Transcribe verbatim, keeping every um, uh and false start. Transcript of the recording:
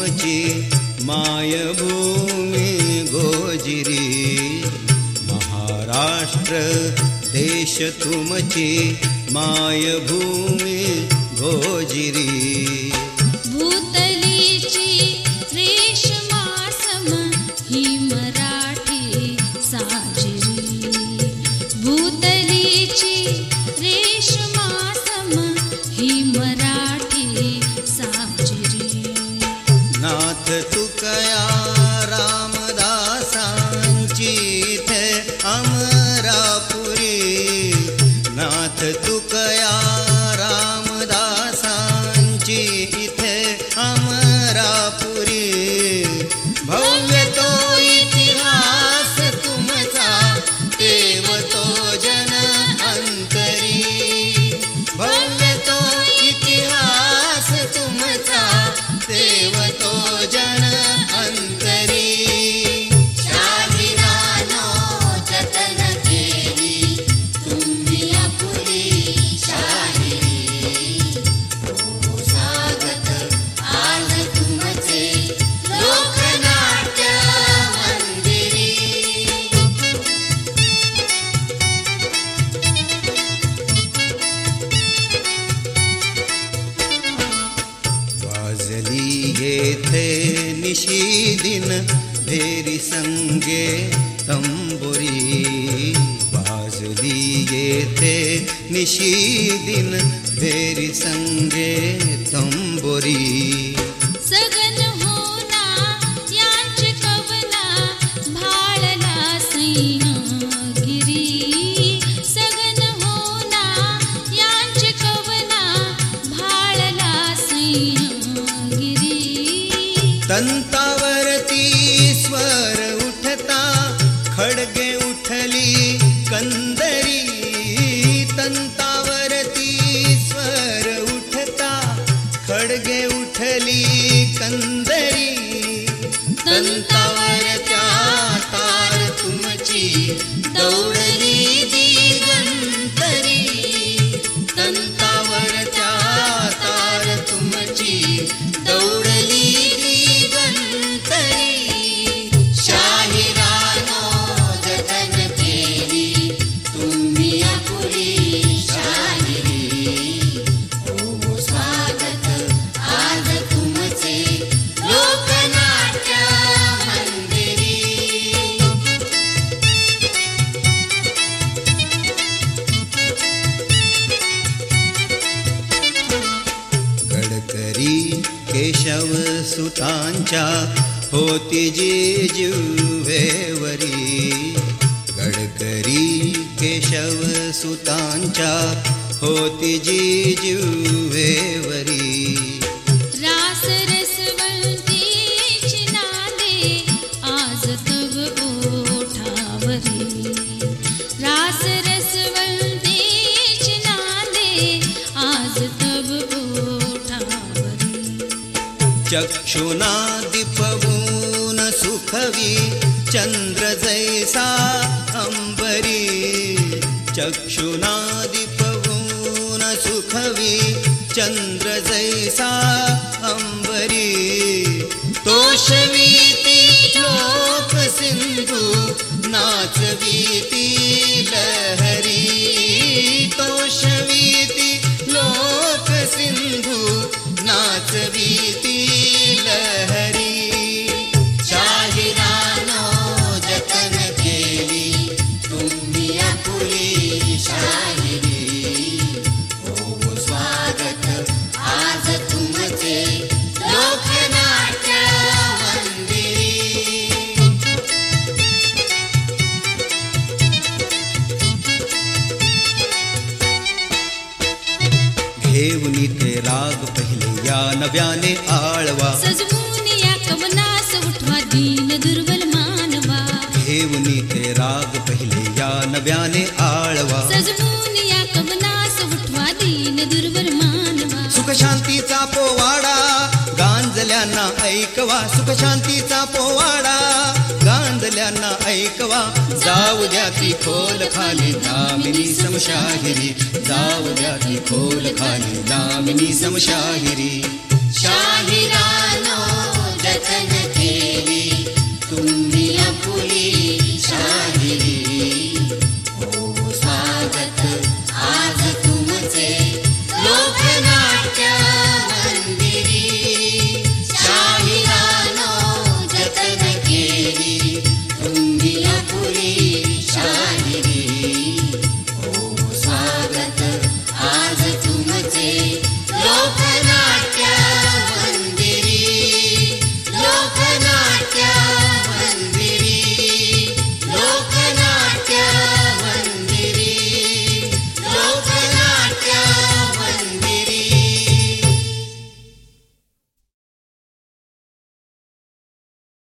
तुमची मायभूमी गोजिरी महाराष्ट्र देश तुमची मायभूमी गोजिरी भूतलीची रेशमासम ही मराठी साजिरी भूतलीची रेशमासम ही मराठी साजिरी नाथ तुकया रामदासांची इथे अमरापुरी नाथ तुकया रामदासांची इथे अमरापुरी भव्य तो इतिहास तुमचा देव तो जन अंतरी भव्य तो इतिहास तुमचा देव तो जन अंतरी शाहिरानो जतन केली तुम्ही आपुली शाहिरी हो स्वागत आज तुमचे लोकनाट्य मंदिरी वाजली येथे निशिदिन भेरी संगे तंबोरी वाजली येथे निशिदिन भेरी संगे तंबोरी सगन होना यांचे कवना भाळला सिंहगिरी सगन होना यांचे कवना भाळला सिंहगिरी तंतावरती स्वर उठता खडगे उठली कंदरी तंतावरती स्वर उठता खडगे उठली कंदरी तंतावरच्या तार तुमची दौडली दिगंतरी तंतावरच्या तार तुमची दौडली दिगंतरी शाहिरानो जतन केली तुम्ही आपुली शाहिरी हो स्वागत आज तुमचे लोकनाट्य मंदिरी गडकरी केशव सुतांच्या होती जी जिव्हेवरी गडकरी केशव सुतांच्या होती जी जिव्हेवरी रास रसवंतीची नांदे आज तव ओठावरी रास रसवंतीची नांदे आज तव ओठावरी चक्षुना दीपवून सुखवी चंद्र जैसा अंबरी चक्षुना दीपवून सुखवी चंद्र जैसा अंबरी तोषवीती लोक सिंधू नाचवीती लहरी तोषवीती लोक सिंधू नाचवीती लहरी शाहिरानो जतन केली तुम्ही आपुली शाहिरी हो स्वागत आज तुमचे लोकनाट्य मंदिरी घेऊन ते राग पहिले या नव्याने आळवा सजवून या कवनास उठवा दीन दुर्बल मानवा घेऊन ते राग पहिले या नव्याने आळवा सजवून या कवनास उठवा दीन दुर्बल मानवा सुख शांतीचा पोवाडा गांजल्यांना ऐकवा सुख शांतीचा पोवाडा गांजल्यांना ऐकवा जाऊ द्या ती खोल खाली दामिनी समशाहिरी जाऊ द्या ती खोल खाली दामिनी समशाहिरी शाहिरानो कीर्तन